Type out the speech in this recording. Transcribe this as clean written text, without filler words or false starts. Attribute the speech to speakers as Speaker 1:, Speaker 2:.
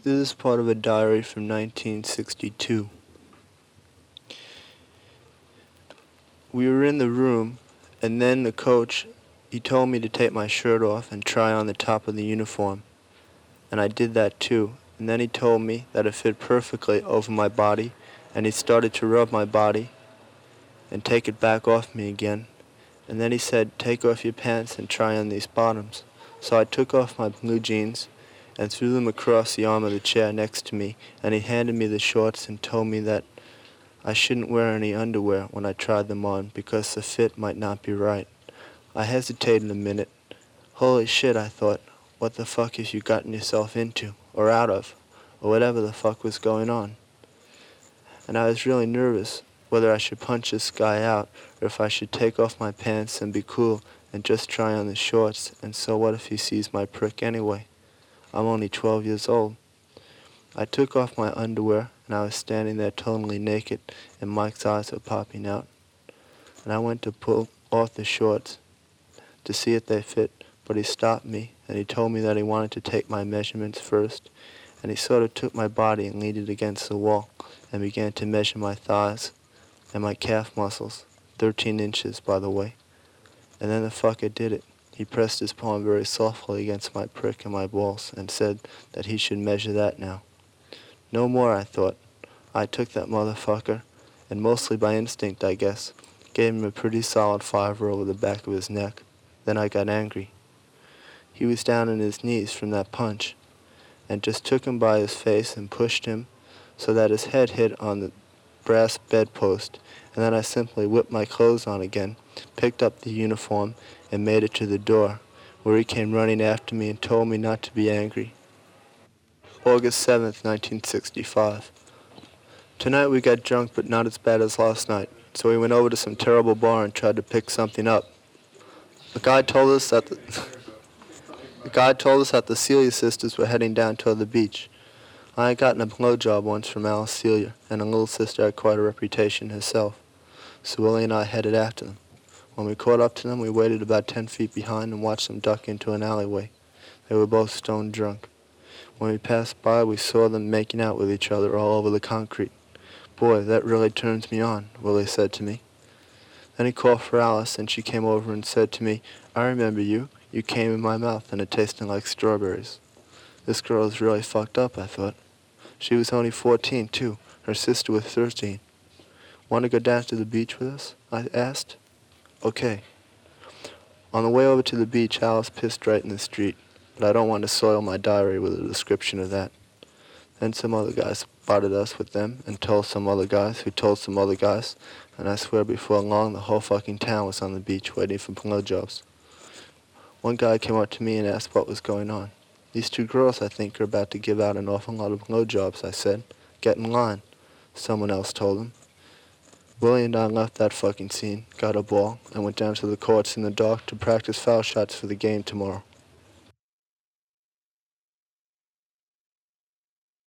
Speaker 1: This is part of a diary from 1962. We were in the room, and then the coach, he told me to take my shirt off and try on the top of the uniform. And I did that too. And then he told me that it fit perfectly over my body, and he started to rub my body and take it back off me again. And then he said, take off your pants and try on these bottoms. So I took off my blue jeans and threw them across the arm of the chair next to me, and he handed me the shorts and told me that I shouldn't wear any underwear when I tried them on because the fit might not be right. I hesitated a minute. Holy shit, I thought. What the fuck have you gotten yourself into, or out of, or whatever the fuck was going on? And I was really nervous whether I should punch this guy out or if I should take off my pants and be cool and just try on the shorts, and so what if he sees my prick anyway? I'm only 12 years old. I took off my underwear, and I was standing there totally naked, and Mike's eyes were popping out. And I went to pull off the shorts to see if they fit, but he stopped me, and he told me that he wanted to take my measurements first, and he sort of took my body and leaned it against the wall and began to measure my thighs and my calf muscles, 13 inches, by the way. And then the fucker did it. He pressed his palm very softly against my prick and my balls and said that he should measure that now. No more, I thought. I took that motherfucker, and mostly by instinct, I guess, gave him a pretty solid fiver over the back of his neck. Then I got angry. He was down on his knees from that punch, and just took him by his face and pushed him so that his head hit on the brass bedpost, and then I simply whipped my clothes on again, picked up the uniform, and made it to the door, where he came running after me and told me not to be angry. August 7th, 1965. Tonight we got drunk, but not as bad as last night, so we went over to some terrible bar and tried to pick something up. The guy told us that the Celia sisters were heading down toward the beach. I had gotten a blowjob once from Alice Celia, and a little sister had quite a reputation herself, so Willie and I headed after them. When we caught up to them, we waited about 10 feet behind and watched them duck into an alleyway. They were both stone drunk. When we passed by, we saw them making out with each other all over the concrete. Boy, that really turns me on, Willie said to me. Then he called for Alice, and she came over and said to me, I remember you. You came in my mouth, and it tasted like strawberries. This girl is really fucked up, I thought. She was only 14, too. Her sister was 13. Want to go down to the beach with us? I asked. Okay. On the way over to the beach, Alice pissed right in the street, but I don't want to soil my diary with a description of that. Then some other guys spotted us with them and told some other guys who told some other guys, and I swear before long the whole fucking town was on the beach waiting for blowjobs. One guy came up to me and asked what was going on. These two girls, I think, are about to give out an awful lot of blowjobs, I said. Get in line, someone else told him. Willie and I left that fucking scene, got a ball, and went down to the courts in the dark to practice foul shots for the game tomorrow.